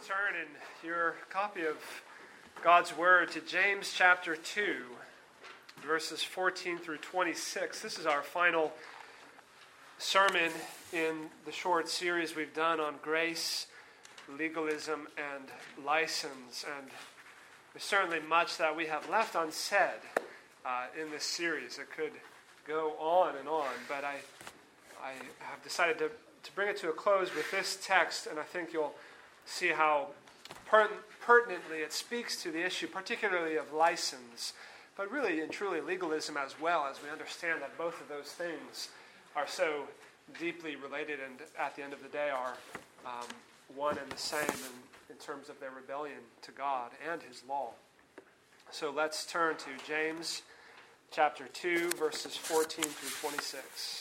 turn in your copy of God's Word to James chapter 2, verses 14 through 26. This is our final sermon in the short series we've done on grace, legalism, and license. And there's certainly much that we have left unsaid in this series. It could go on and on, but I have decided to bring it to a close with this text, and I think you'll see how pertinently it speaks to the issue, particularly of license, but really and truly legalism as well, as we understand that both of those things are so deeply related and at the end of the day are one and the same in terms of their rebellion to God and His law. So let's turn to James chapter 2, verses 14 through 26.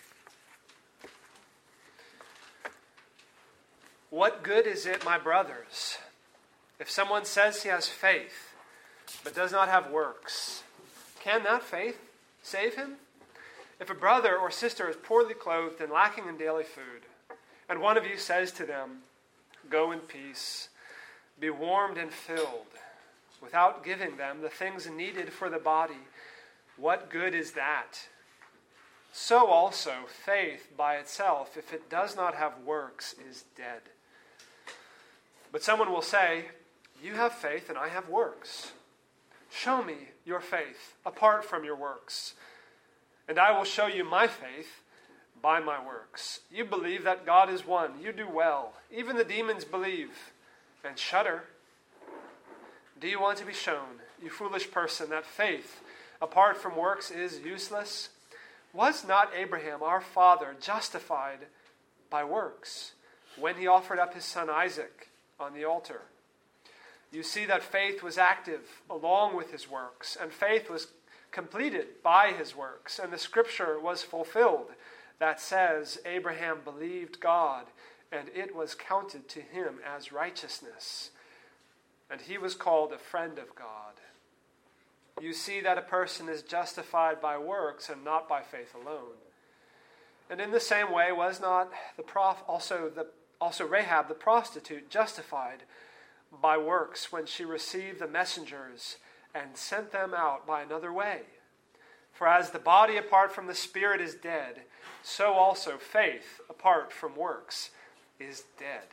What good is it, my brothers, if someone says he has faith, but does not have works? Can that faith save him? If a brother or sister is poorly clothed and lacking in daily food, and one of you says to them, "Go in peace, be warmed and filled," without giving them the things needed for the body, what good is that? So also faith by itself, if it does not have works, is dead. But someone will say, "You have faith and I have works. Show me your faith apart from your works, and I will show you my faith by my works. You believe that God is one. You do well. Even the demons believe and shudder. Do you want to be shown, you foolish person, that faith apart from works is useless? Was not Abraham, our father, justified by works when he offered up his son Isaac on the altar? You see that faith was active along with his works, and faith was completed by his works, and the scripture was fulfilled that says, Abraham believed God, and it was counted to him as righteousness, and he was called a friend of God. You see that a person is justified by works and not by faith alone. And in the same way was not also Rahab the prostitute justified by works when she received the messengers and sent them out by another way? For as the body apart from the spirit is dead, so also faith apart from works is dead.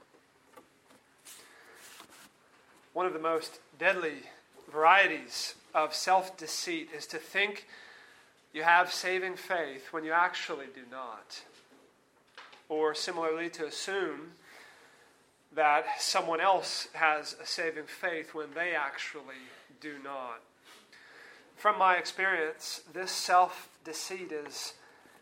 One of the most deadly varieties of self-deceit is to think you have saving faith when you actually do not. Or similarly, to assume that someone else has a saving faith when they actually do not. From my experience, this self-deceit is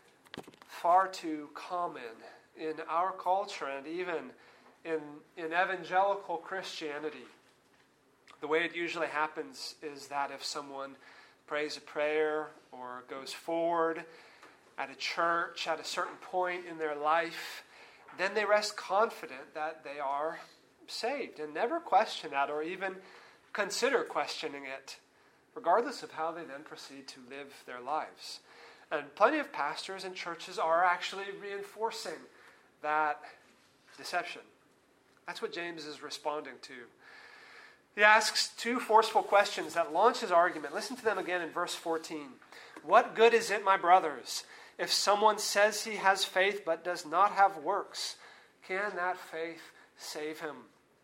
far too common in our culture and even in evangelical Christianity. The way it usually happens is that if someone prays a prayer or goes forward at a church at a certain point in their life, then they rest confident that they are saved and never question that or even consider questioning it, regardless of how they then proceed to live their lives. And plenty of pastors and churches are actually reinforcing that deception. That's what James is responding to. He asks two forceful questions that launch his argument. Listen to them again in verse 14. What good is it, my brothers, if someone says he has faith but does not have works? Can that faith save him?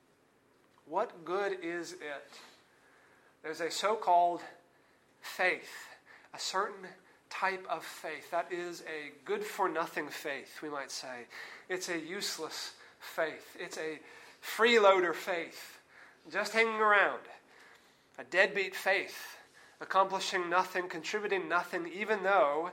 What good is it? There's a so-called faith, a certain type of faith that is a good-for-nothing faith, we might say. It's a useless faith. It's a freeloader faith, just hanging around. A deadbeat faith, accomplishing nothing, contributing nothing, even though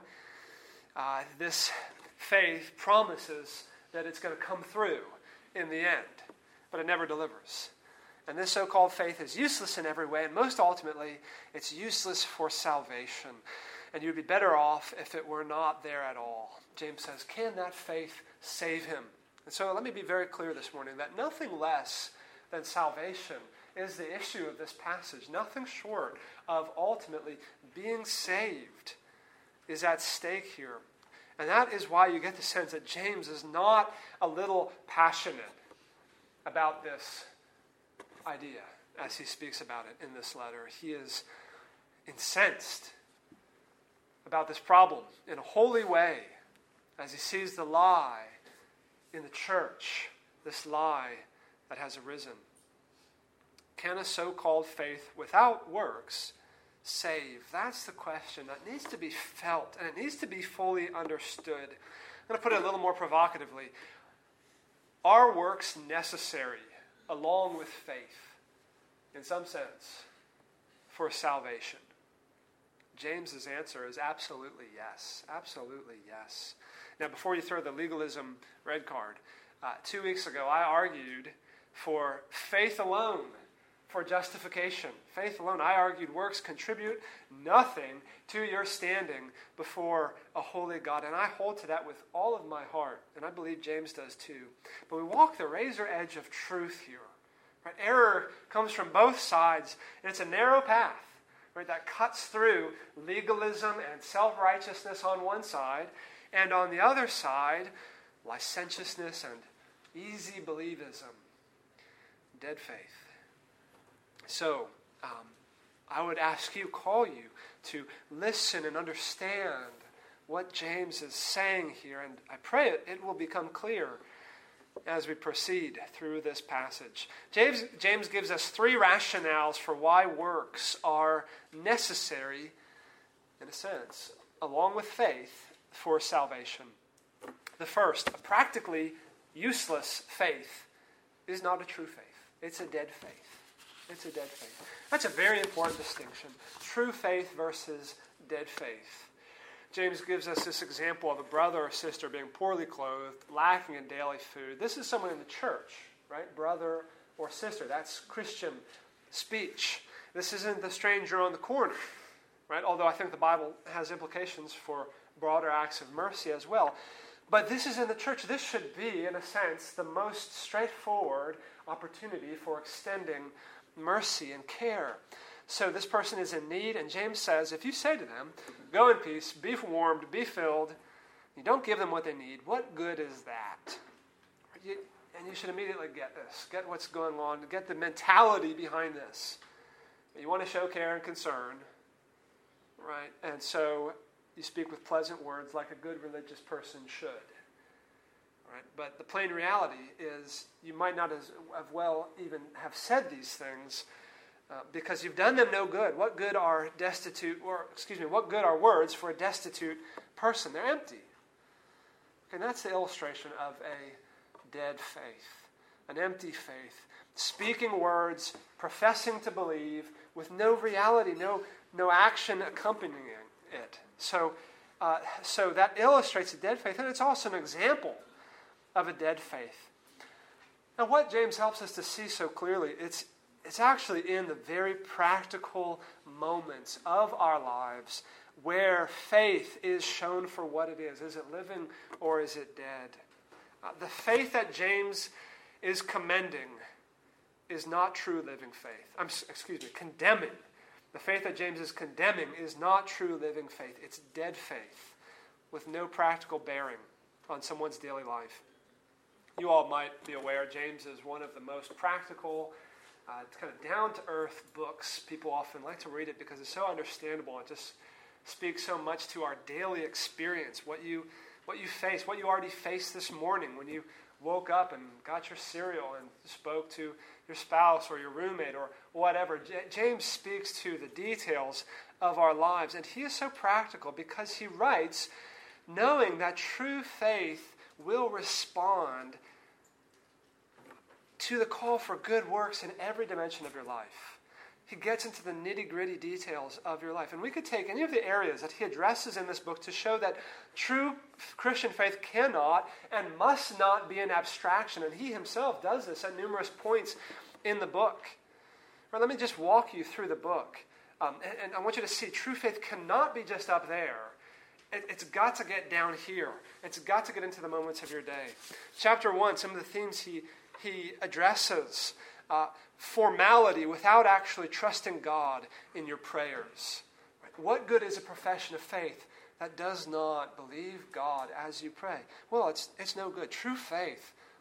this faith promises that it's going to come through in the end, but it never delivers. And this so-called faith is useless in every way, and most ultimately, it's useless for salvation. And you'd be better off if it were not there at all. James says, can that faith save him? And so let me be very clear this morning that nothing less than salvation is the issue of this passage. Nothing short of ultimately being saved is at stake here. And that is why you get the sense that James is not a little passionate about this idea as he speaks about it in this letter. He is incensed about this problem in a holy way as he sees the lie in the church, this lie that has arisen. Can a so-called faith without works save? That's the question that needs to be felt, and it needs to be fully understood. I'm going to put it a little more provocatively. Are works necessary along with faith, in some sense, for salvation? James's answer is absolutely yes. Absolutely yes. Now, before you throw the legalism red card, 2 weeks ago I argued for faith alone, for justification. Faith alone. I argued works contribute nothing to your standing before a holy God. And I hold to that with all of my heart. And I believe James does too. But we walk the razor edge of truth here. Right? Error comes from both sides. And it's a narrow path, right, that cuts through legalism and self-righteousness on one side. And on the other side, licentiousness and easy believism. Dead faith. So, I would call you to listen and understand what James is saying here. And I pray it will become clear as we proceed through this passage. James gives us 3 rationales for why works are necessary, in a sense, along with faith, for salvation. The first, a practically useless faith is not a true faith. It's a dead faith. It's a dead faith. That's a very important distinction. True faith versus dead faith. James gives us this example of a brother or sister being poorly clothed, lacking in daily food. This is someone in the church, right? Brother or sister. That's Christian speech. This isn't the stranger on the corner, right? Although I think the Bible has implications for broader acts of mercy as well. But this is in the church. This should be, in a sense, the most straightforward opportunity for extending mercy and care. So this person is in need, and James says, if you say to them, go in peace, be warmed, be filled, you don't give them what they need, what good is that? And you should immediately get this, get what's going on, get the mentality behind this. You want to show care and concern, right? And so you speak with pleasant words like a good religious person should. Right? But the plain reality is you might not as well even have said these things because you've done them no good. What good are what good are words for a destitute person? They're empty. And that's the illustration of a dead faith, an empty faith. Speaking words, professing to believe, with no reality, no action accompanying it. So that illustrates a dead faith, and it's also an example of a dead faith. Now, what James helps us to see so clearly, it's actually in the very practical moments of our lives where faith is shown for what it is. Is it living or is it dead? The faith that James is commending is not true living faith. Condemning. The faith that James is condemning is not true living faith. It's dead faith with no practical bearing on someone's daily life. You all might be aware James is one of the most practical, kind of down-to-earth books. People often like to read it because it's so understandable. It just speaks so much to our daily experience, what you face, what you already faced this morning when you woke up and got your cereal and spoke to your spouse or your roommate or whatever. James speaks to the details of our lives, and he is so practical because he writes knowing that true faith will respond to the call for good works in every dimension of your life. He gets into the nitty-gritty details of your life. And we could take any of the areas that he addresses in this book to show that true Christian faith cannot and must not be an abstraction. And he himself does this at numerous points in the book. Right, let me just walk you through the book. And I want you to see true faith cannot be just up there. It's got to get down here. It's got to get into the moments of your day. Chapter 1, some of the themes he addresses. Formality without actually trusting God in your prayers. What good is a profession of faith that does not believe God as you pray? Well, it's no good. True faith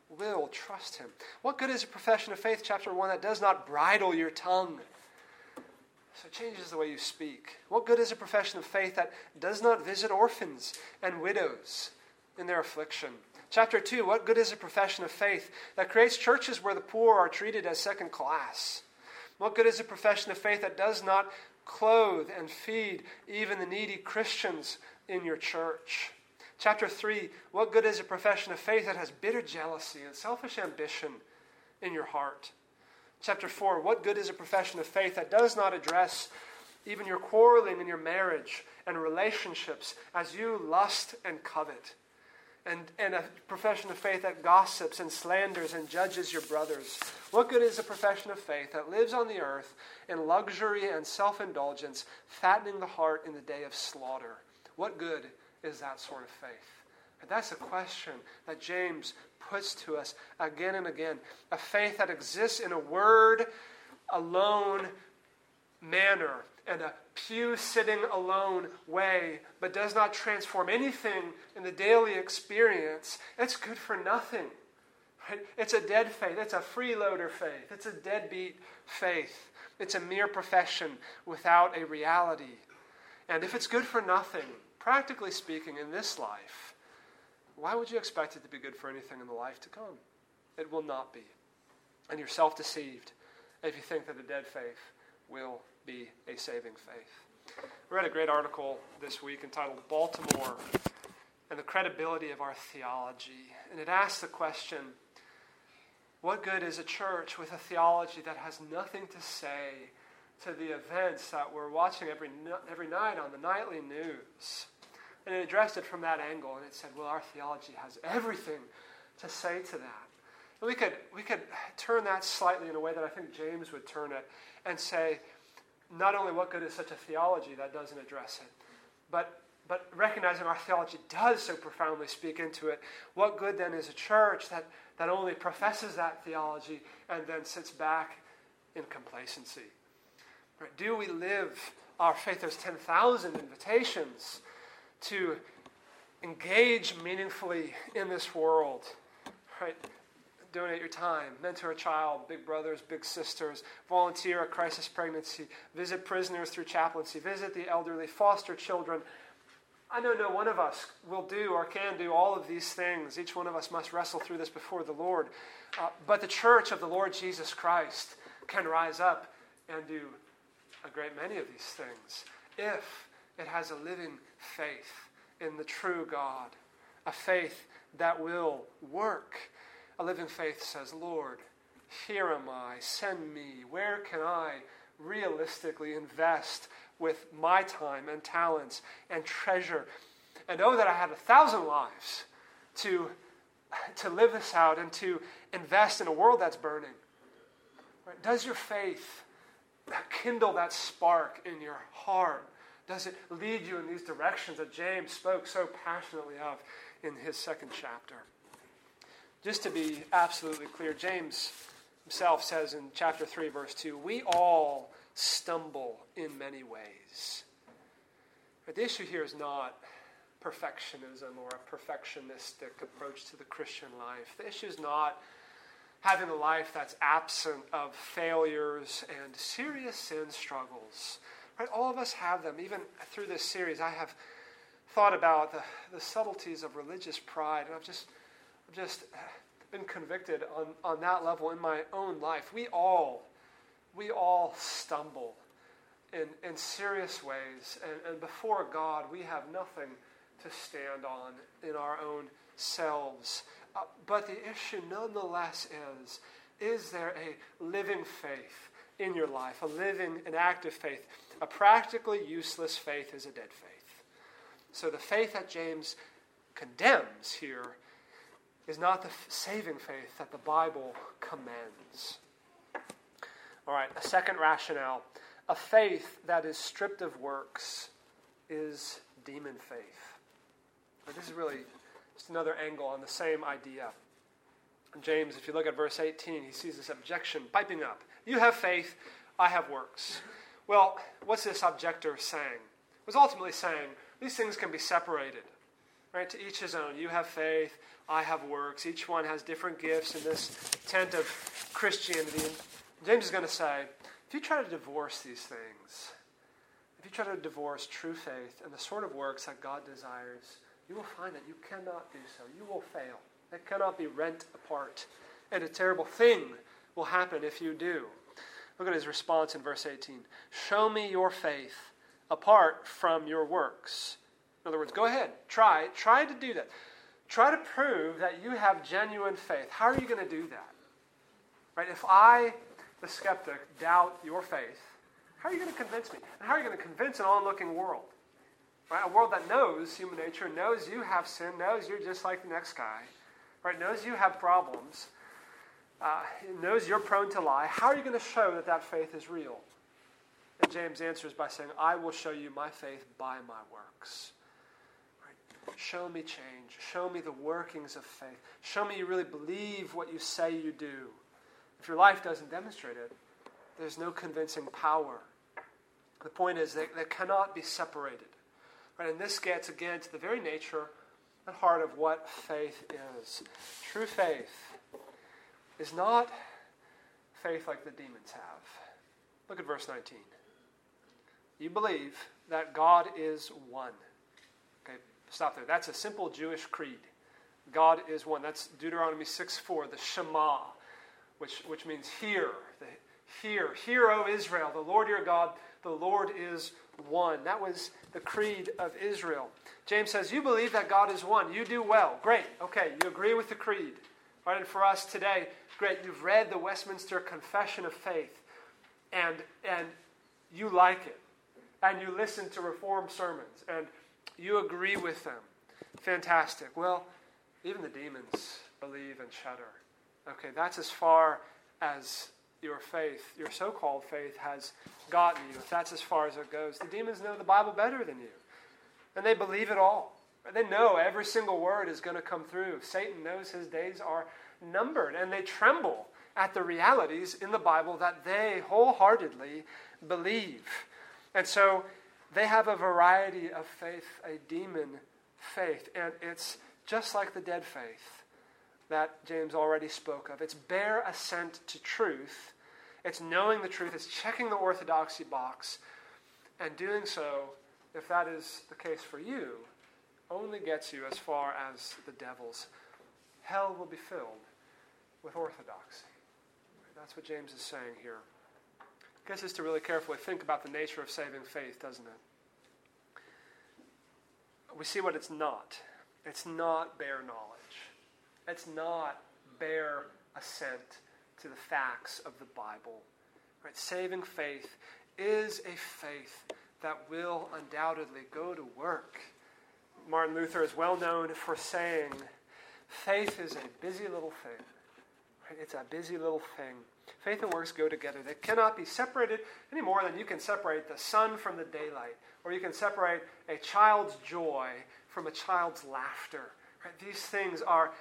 will trust him. What good is a profession of faith, chapter 1, that does not bridle your tongue? So it changes the way you speak. What good is a profession of faith that does not visit orphans and widows in their affliction? Chapter 2, what good is a profession of faith that creates churches where the poor are treated as second class? What good is a profession of faith that does not clothe and feed even the needy Christians in your church? Chapter 3, what good is a profession of faith that has bitter jealousy and selfish ambition in your heart? Chapter 4, what good is a profession of faith that does not address even your quarreling in your marriage and relationships as you lust and covet? And a profession of faith that gossips and slanders and judges your brothers. What good is a profession of faith that lives on the earth in luxury and self-indulgence, fattening the heart in the day of slaughter? What good is that sort of faith? And that's a question that James puts to us again and again. A faith that exists in a word alone manner and a pew-sitting alone way, but does not transform anything in the daily experience, it's good for nothing. Right? It's a dead faith. It's a freeloader faith. It's a deadbeat faith. It's a mere profession without a reality. And if it's good for nothing, practically speaking, in this life, why would you expect it to be good for anything in the life to come? It will not be. And you're self-deceived if you think that a dead faith will be a saving faith. I read a great article this week entitled Baltimore and the Credibility of Our Theology. And it asks the question, what good is a church with a theology that has nothing to say to the events that we're watching every night on the nightly news? And it addressed it from that angle, and it said, well, our theology has everything to say to that. And we could turn that slightly in a way that I think James would turn it and say, not only what good is such a theology that doesn't address it, but recognizing our theology does so profoundly speak into it, what good then is a church that only professes that theology and then sits back in complacency? Right? Do we live our faith? There's 10,000 invitations to engage meaningfully in this world. Right? Donate your time, mentor a child, big brothers, big sisters, volunteer at crisis pregnancy, visit prisoners through chaplaincy, visit the elderly, foster children. I know no one of us will do or can do all of these things. Each one of us must wrestle through this before the Lord. But the church of the Lord Jesus Christ can rise up and do a great many of these things if it has a living faith in the true God, a faith that will work. A living faith says, Lord, here am I, send me. Where can I realistically invest with my time and talents and treasure? And oh, that I had 1,000 lives to live this out and to invest in a world that's burning. Right? Does your faith kindle that spark in your heart? Does it lead you in these directions that James spoke so passionately of in his second chapter? Just to be absolutely clear, James himself says in chapter 3, verse 2, we all stumble in many ways. But the issue here is not perfectionism or a perfectionistic approach to the Christian life. The issue is not having a life that's absent of failures and serious sin struggles. Right? All of us have them. Even through this series, I have thought about the subtleties of religious pride, and I've just been convicted on that level in my own life. We all stumble in serious ways, and before God, we have nothing to stand on in our own selves. But the issue nonetheless is there a living faith in your life, a living and active faith? A practically useless faith is a dead faith. So the faith that James condemns here is not the saving faith that the Bible commends. All right, a second rationale. A faith that is stripped of works is demon faith. But this is really just another angle on the same idea. James, if you look at verse 18, he sees this objection piping up. You have faith, I have works. Well, what's this objector saying? It was ultimately saying these things can be separated. Right? To each his own. You have faith, I have works. Each one has different gifts in this tent of Christianity. And James is going to say, if you try to divorce these things, if you try to divorce true faith and the sort of works that God desires, you will find that you cannot do so. You will fail. It cannot be rent apart. And a terrible thing will happen if you do. Look at his response in verse 18. Show me your faith apart from your works. In other words, go ahead. Try to do that. Try to prove that you have genuine faith. How are you going to do that? Right? If I, the skeptic, doubt your faith, how are you going to convince me? And how are you going to convince an onlooking world? Right? A world that knows human nature, knows you have sin, knows you're just like the next guy, right? Knows you have problems, knows you're prone to lie. How are you going to show that that faith is real? And James answers by saying, I will show you my faith by my works. Right? Show me change. Show me the workings of faith. Show me you really believe what you say you do. If your life doesn't demonstrate it, there's no convincing power. The point is that they cannot be separated. Right? And this gets, again, to the very nature and heart of what faith is. True faith is not faith like the demons have. Look at verse 19. You believe that God is one. Okay, stop there. That's a simple Jewish creed. God is one. That's Deuteronomy 6:4, the Shema, which means hear. Hear, O Israel, the Lord your God, the Lord is one. That was the creed of Israel. James says, you believe that God is one. You do well. Great. Okay, you agree with the creed. Right, and for us today, great, you've read the Westminster Confession of Faith, and you like it. And you listen to Reformed sermons, and you agree with them. Fantastic. Well, even the demons believe and shudder. Okay, that's as far as your faith, your so-called faith, has gotten you. If that's as far as it goes. The demons know the Bible better than you. And they believe it all. They know every single word is going to come through. Satan knows his days are numbered. And they tremble at the realities in the Bible that they wholeheartedly believe. And so they have a variety of faith, a demon faith. And it's just like the dead faith that James already spoke of. It's bare assent to truth. It's knowing the truth. It's checking the orthodoxy box. And doing so, if that is the case for you, only gets you as far as the devil's. Hell will be filled with orthodoxy. That's what James is saying here. I guess it's to really carefully think about the nature of saving faith, doesn't it? We see what it's not. It's not bare knowledge. It's not bare assent to the facts of the Bible. Right? Saving faith is a faith that will undoubtedly go to work. Martin Luther is well known for saying, faith is a busy little thing. Right? It's a busy little thing. Faith and works go together. They cannot be separated any more than you can separate the sun from the daylight, or you can separate a child's joy from a child's laughter. Right? These things are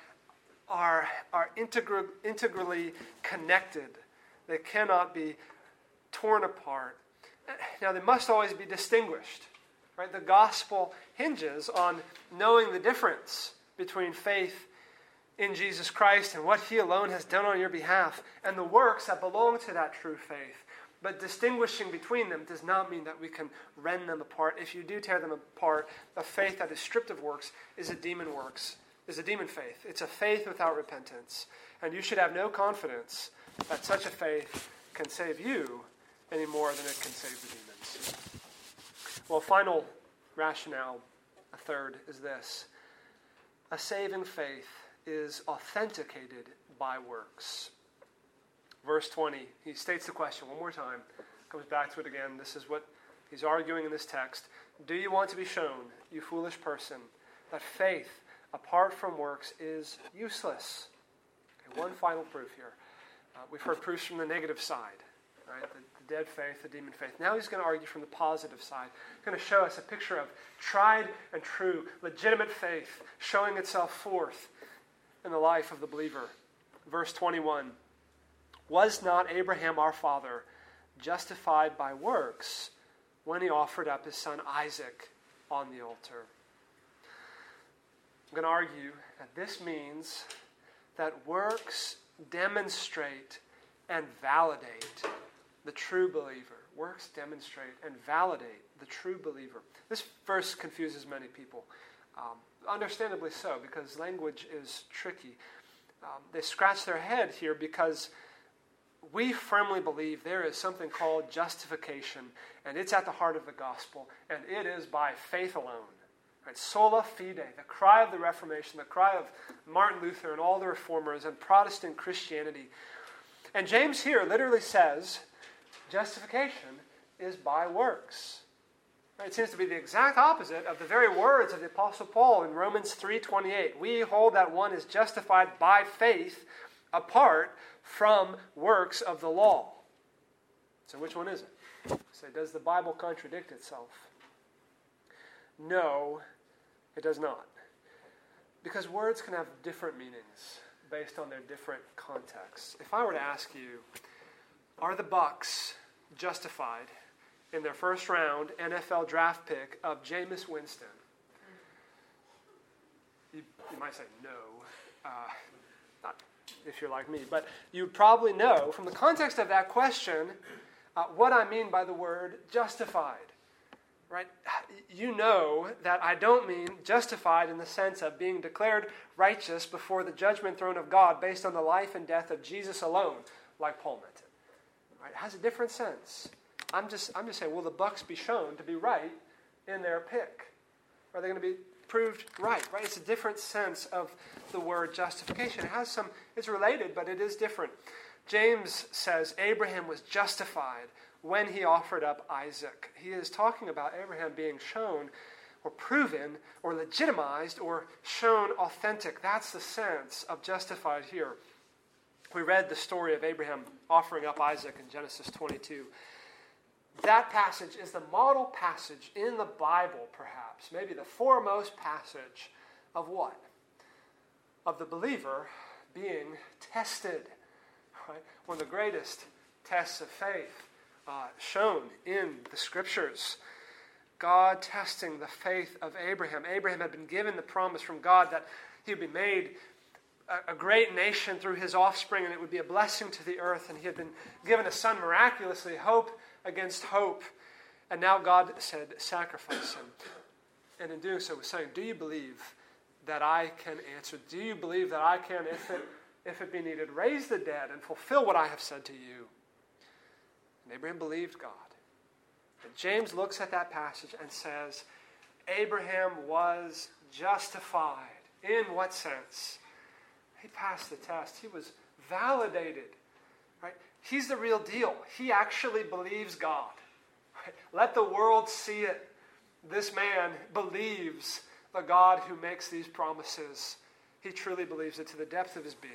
integrally connected. They cannot be torn apart. Now, they must always be distinguished. Right? The gospel hinges on knowing the difference between faith in Jesus Christ and what he alone has done on your behalf, and the works that belong to that true faith. But distinguishing between them does not mean that we can rend them apart. If you do tear them apart, a faith that is stripped of works is a demon faith. It's a faith without repentance. And you should have no confidence that such a faith can save you any more than it can save the demons. Well, final rationale, a third, is this. A saving faith is authenticated by works. Verse 20, he states the question one more time, comes back to it again. This is what he's arguing in this text. Do you want to be shown, you foolish person, that faith apart from works is useless? Okay, one final proof here. We've heard proofs from the negative side, right? The dead faith, the demon faith. Now he's going to argue from the positive side. He's going to show us a picture of tried and true, legitimate faith showing itself forth in the life of the believer. Verse 21, was not Abraham our father justified by works when he offered up his son Isaac on the altar? I'm going to argue And this means that works demonstrate and validate the true believer. Works demonstrate and validate the true believer. This verse confuses many people. Understandably so, because language is tricky. They scratch their head here because we firmly believe there is something called justification, and it's at the heart of the gospel, and it is by faith alone. Right? Sola fide, the cry of the Reformation, the cry of Martin Luther and all the reformers and Protestant Christianity. And James here literally says justification is by works. Right? It seems to be the exact opposite of the very words of the Apostle Paul in Romans 3:28. We hold that one is justified by faith apart from works of the law. So which one is it? So does the Bible contradict itself? No, it does not. Because words can have different meanings based on their different contexts. If I were to ask you, are the Bucs justified in their first round NFL draft pick of Jameis Winston? You might say no, not if you're like me, but you probably know from the context of that question what I mean by the word justified. Right? You know that I don't mean justified in the sense of being declared righteous before the judgment throne of God based on the life and death of Jesus alone, like Paul meant it. Right? It has a different sense. I'm just saying, will the Bucs be shown to be right in their pick? Are they going to be proved right? Right? It's a different sense of the word justification. It has some. It's related, but it is different. James says Abraham was justified when he offered up Isaac. He is talking about Abraham being shown or proven or legitimized or shown authentic. That's the sense of justified here. We read the story of Abraham offering up Isaac in Genesis 22. That passage is the model passage in the Bible, perhaps, maybe the foremost passage of what? Of the believer being tested. Right? One of the greatest tests of faith shown in the Scriptures. God testing the faith of Abraham. Abraham had been given the promise from God that he would be made a great nation through his offspring, and it would be a blessing to the earth. And he had been given a son miraculously, hope against hope. And now God said, sacrifice him. And in doing so, was saying, do you believe that I can answer? Do you believe that I can, if it be needed, raise the dead and fulfill what I have said to you? And Abraham believed God. And James looks at that passage and says, Abraham was justified. In what sense? He passed the test. He was validated. Right? He's the real deal. He actually believes God. Right? Let the world see it. This man believes the God who makes these promises. He truly believes it to the depth of his being.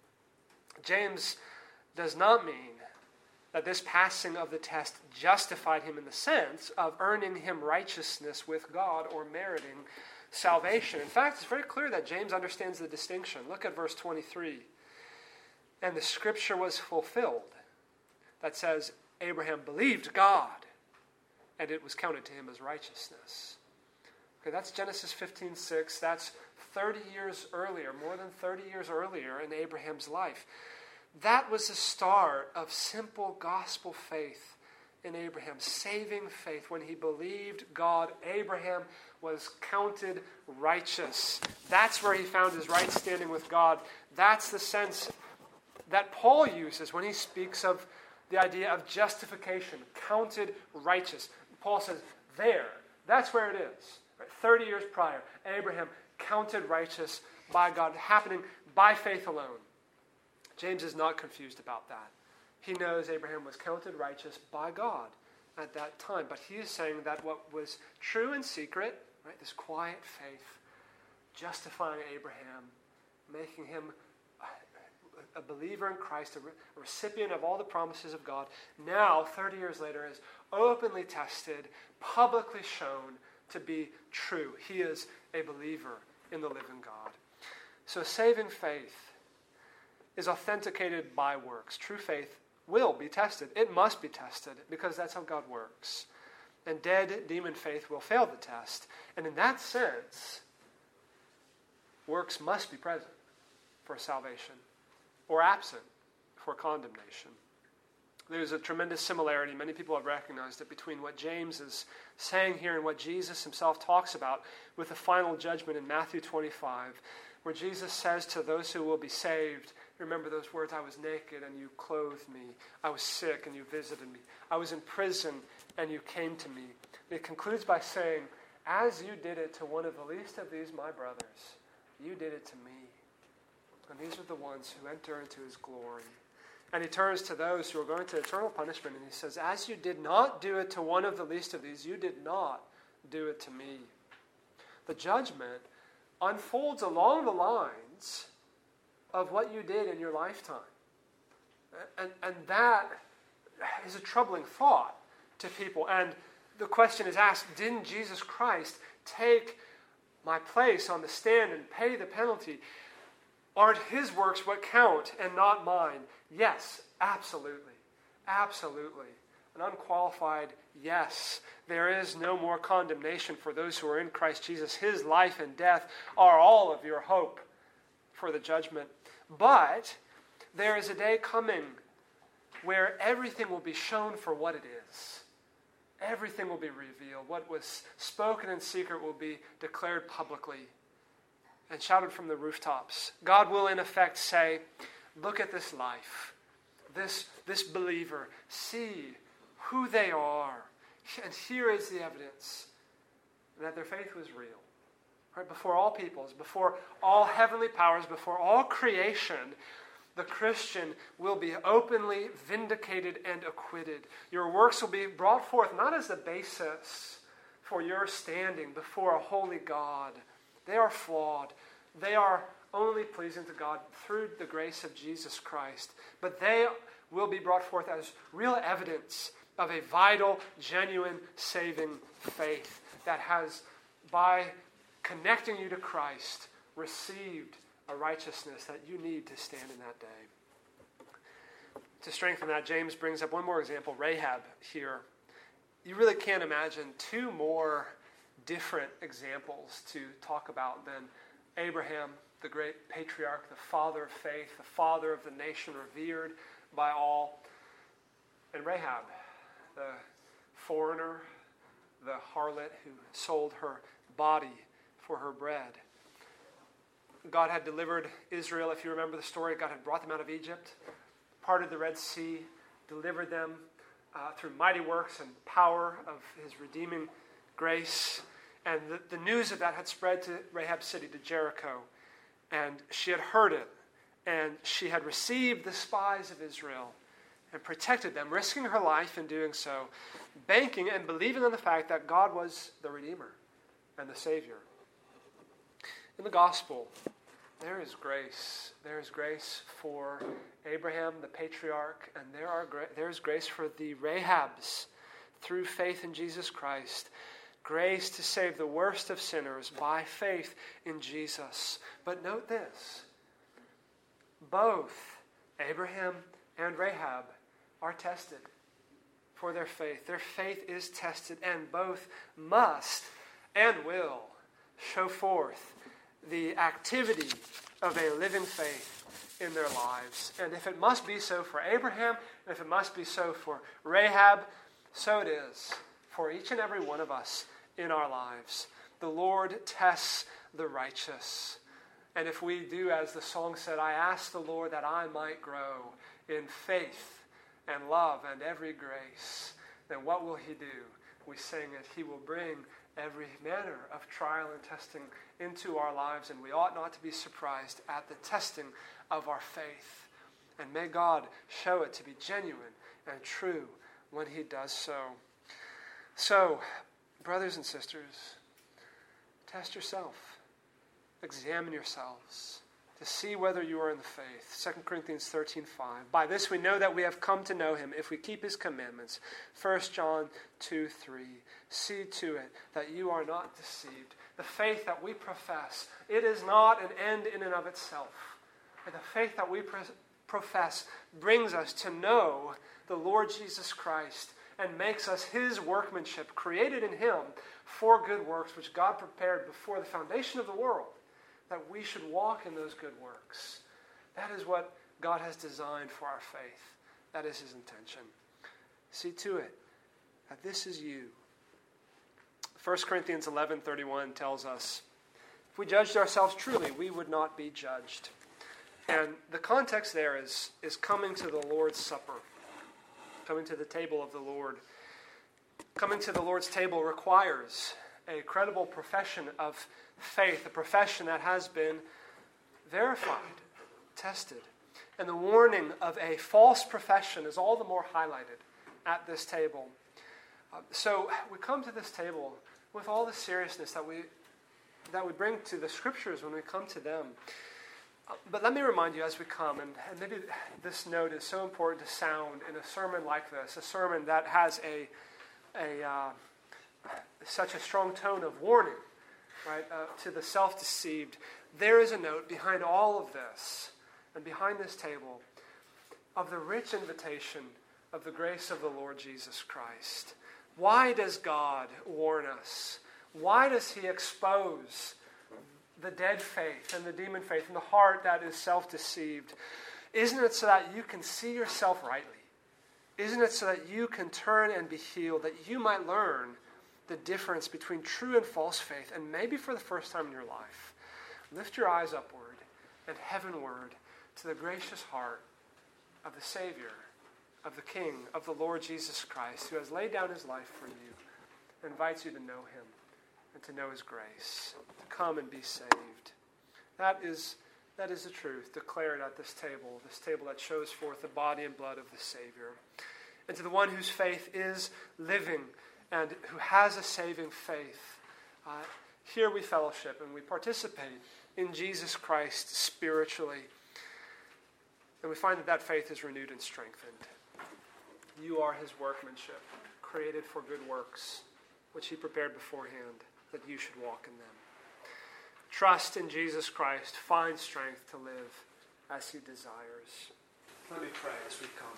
James does not mean that this passing of the test justified him in the sense of earning him righteousness with God or meriting salvation. In fact, it's very clear that James understands the distinction. Look at verse 23. And the scripture was fulfilled that says, Abraham believed God, and it was counted to him as righteousness. Okay, that's Genesis 15:6. That's 30 years earlier, more than 30 years earlier in Abraham's life. That was the start of simple gospel faith in Abraham, saving faith. When he believed God, Abraham was counted righteous. That's where he found his right standing with God. That's the sense that Paul uses when he speaks of the idea of justification, counted righteous. Paul says, there, that's where it is. Right? 30 years prior, Abraham counted righteous by God, happening by faith alone. James is not confused about that. He knows Abraham was counted righteous by God at that time. But he is saying that what was true in secret, right, this quiet faith, justifying Abraham, making him a believer in Christ, a recipient of all the promises of God, now, 30 years later, is openly tested, publicly shown to be true. He is a believer in the living God. So saving faith is authenticated by works. True faith will be tested. It must be tested because that's how God works. And dead demon faith will fail the test. And in that sense, works must be present for salvation or absent for condemnation. There's a tremendous similarity, many people have recognized it, between what James is saying here and what Jesus himself talks about with the final judgment in Matthew 25, where Jesus says to those who will be saved, remember those words, I was naked and you clothed me. I was sick and you visited me. I was in prison and you came to me. And it concludes by saying, as you did it to one of the least of these my brothers, you did it to me. And these are the ones who enter into his glory. And he turns to those who are going to eternal punishment and he says, as you did not do it to one of the least of these, you did not do it to me. The judgment unfolds along the lines of what you did in your lifetime. And that is a troubling thought to people. And the question is asked, didn't Jesus Christ take my place on the stand and pay the penalty? Aren't his works what count and not mine? Yes, absolutely. Absolutely. An unqualified yes. There is no more condemnation for those who are in Christ Jesus. His life and death are all of your hope for the judgment. But there is a day coming where everything will be shown for what it is. Everything will be revealed. What was spoken in secret will be declared publicly and shouted from the rooftops. God will in effect say, look at this life, this believer, see who they are. And here is the evidence that their faith was real. Right? Before all peoples, before all heavenly powers, before all creation, the Christian will be openly vindicated and acquitted. Your works will be brought forth not as the basis for your standing before a holy God. They are flawed. They are only pleasing to God through the grace of Jesus Christ. But they will be brought forth as real evidence of a vital, genuine, saving faith that has, by connecting you to Christ, received a righteousness that you need to stand in that day. To strengthen that, James brings up one more example, Rahab here. You really can't imagine two more different examples to talk about than Abraham, the great patriarch, the father of faith, the father of the nation revered by all, and Rahab, the foreigner, the harlot who sold her body for her bread. God had delivered Israel, if you remember the story. God had brought them out of Egypt, parted the Red Sea, delivered them through mighty works and power of his redeeming grace. And the news of that had spread to Rahab's city, to Jericho. And she had heard it. And she had received the spies of Israel and protected them, risking her life in doing so, banking and believing on the fact that God was the Redeemer and the Savior. In the gospel, there is grace. There is grace for Abraham, the patriarch, and there is grace for the Rahabs through faith in Jesus Christ. Grace to save the worst of sinners by faith in Jesus. But note this. Both Abraham and Rahab are tested for their faith. Their faith is tested, and both must and will show forth the activity of a living faith in their lives. And if it must be so for Abraham, and if it must be so for Rahab, so it is for each and every one of us in our lives. The Lord tests the righteous. And if we do, as the song said, I ask the Lord that I might grow in faith and love and every grace, then what will he do? We sing it. He will bring every manner of trial and testing into our lives, and we ought not to be surprised at the testing of our faith. And may God show it to be genuine and true when he does so. So, brothers and sisters, test yourself. Examine yourselves to see whether you are in the faith. 2 Corinthians 13:5. By this we know that we have come to know him if we keep his commandments. 1 John 2:3. See to it that you are not deceived. The faith that we profess, it is not an end in and of itself. And the faith that we profess brings us to know the Lord Jesus Christ and makes us his workmanship, created in him for good works, which God prepared before the foundation of the world, that we should walk in those good works. That is what God has designed for our faith. That is his intention. See to it that this is you. 1 Corinthians 11:31 tells us, if we judged ourselves truly, we would not be judged. And the context there is coming to the Lord's Supper, coming to the table of the Lord. Coming to the Lord's table requires a credible profession of faith, a profession that has been verified, tested. And the warning of a false profession is all the more highlighted at this table. So we come to this table with all the seriousness that we bring to the Scriptures when we come to them. But let me remind you as we come, and maybe this note is so important to sound in a sermon like this, a sermon that has such a strong tone of warning, right, to the self-deceived. There is a note behind all of this, and behind this table, of the rich invitation of the grace of the Lord Jesus Christ. Why does God warn us? Why does he expose the dead faith and the demon faith and the heart that is self-deceived? Isn't it so that you can see yourself rightly? Isn't it so that you can turn and be healed, that you might learn the difference between true and false faith, and maybe for the first time in your life, lift your eyes upward and heavenward to the gracious heart of the Savior, of the King, of the Lord Jesus Christ, who has laid down his life for you, and invites you to know him and to know his grace, to come and be saved. That is the truth declared at this table that shows forth the body and blood of the Savior. And to the one whose faith is living and who has a saving faith, here we fellowship and we participate in Jesus Christ spiritually. And we find that faith is renewed and strengthened. You are his workmanship, created for good works, which he prepared beforehand, that you should walk in them. Trust in Jesus Christ. Find strength to live as he desires. Let me pray as we come.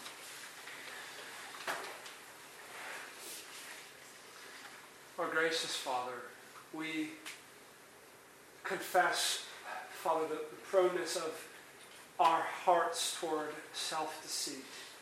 Our gracious Father, we confess, Father, the proneness of our hearts toward self-deceit.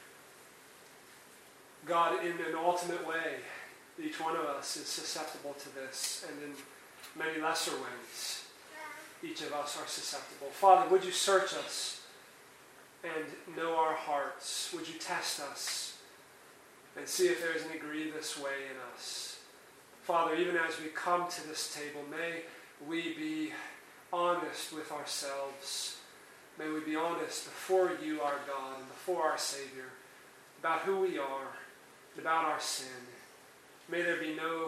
God, in an ultimate way, each one of us is susceptible to this, and in many lesser ways, each of us are susceptible. Father, would you search us and know our hearts? Would you test us and see if there is any grievous way in us? Father, even as we come to this table, may we be honest with ourselves. May we be honest before you, our God, and before our Savior, about who we are, about our sin. May there be no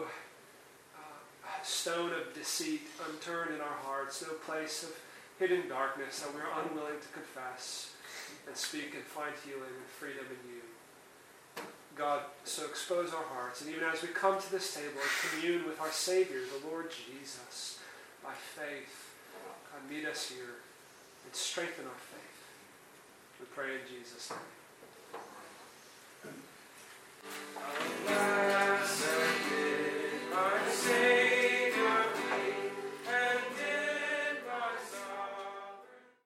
stone of deceit unturned in our hearts, no place of hidden darkness that we are unwilling to confess and speak and find healing and freedom in you. God, so expose our hearts, and even as we come to this table and commune with our Savior, the Lord Jesus, by faith, God, meet us here and strengthen our faith. We pray in Jesus' name.